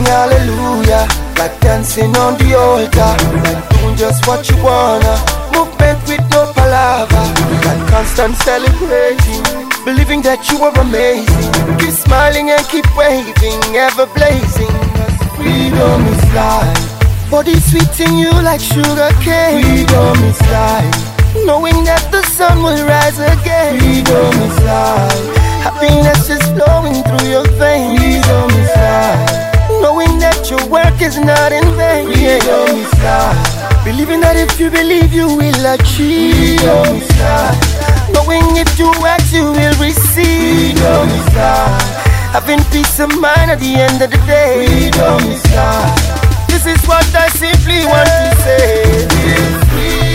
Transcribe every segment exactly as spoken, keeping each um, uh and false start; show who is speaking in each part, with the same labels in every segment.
Speaker 1: hallelujah, like dancing on the altar, like doing just what you wanna. Movement with no palaver, like constant celebrating, believing that you are amazing. Keep smiling and keep waving, ever blazing. Freedom is life, body sweeting you like sugar cane. Freedom is life, knowing that the sun will rise again. Freedom is life, happiness is flowing through your veins. Freedom is life, knowing that your work is not in vain. Freedom is life, believing that if you believe you will achieve. Freedom is life, knowing if you act you will receive. Freedom is life, having peace of mind at the end of the day. Freedom is life, this is what I simply want to say. Feel free,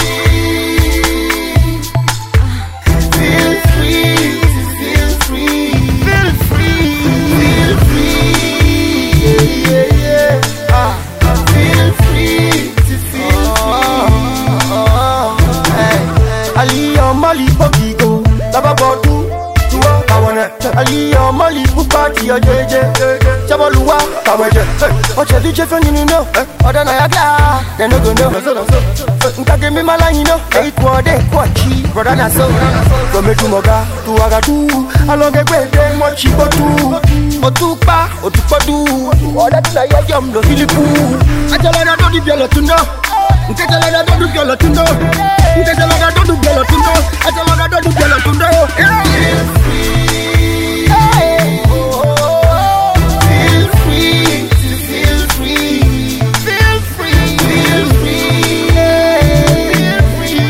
Speaker 1: feel free, feel free, feel free, feel free, yeah, yeah, yeah. Ah, feel free to feel free. Hey, Ali on Mali Pogigo, Lava Bodu, Tua Kawana, Ali on Mali Pupati, or J J, Chabalua, Kawaja, Ocha Ducha from you know, Oda Nayaga, they're not gonna know. Give me my line, you know, eight what they quachi, brother Naso, from me to Moga, to Agatu, along the way, then what she got to, Otupa, Otupadu, or that I am the Philippu. I tell her I don't do yellow to know. I tell her I don't do yellow to know. I tell her I don't do yellow to know. I tell her I don't do yellow to know. Feel free, feel free to feel free, feel free, feel free, feel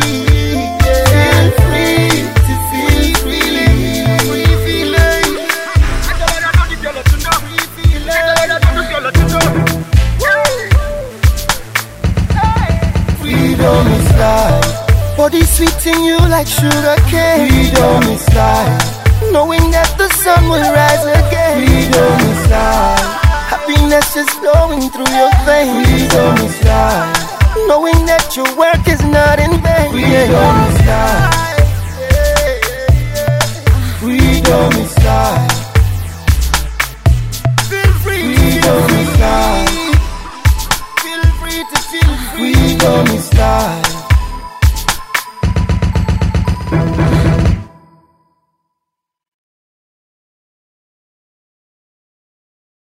Speaker 1: free to feel free, free feeling. I tell her I don't do yellow to know. Free feeling. I tell her I don't do yellow to know. Freedom is life, body sweeting you like sugar cane. Freedom is life, knowing that the sun will rise again. Freedom is life, happiness is flowing through your veins. Freedom is life, knowing that your work is not in vain. Freedom is life, freedom is life.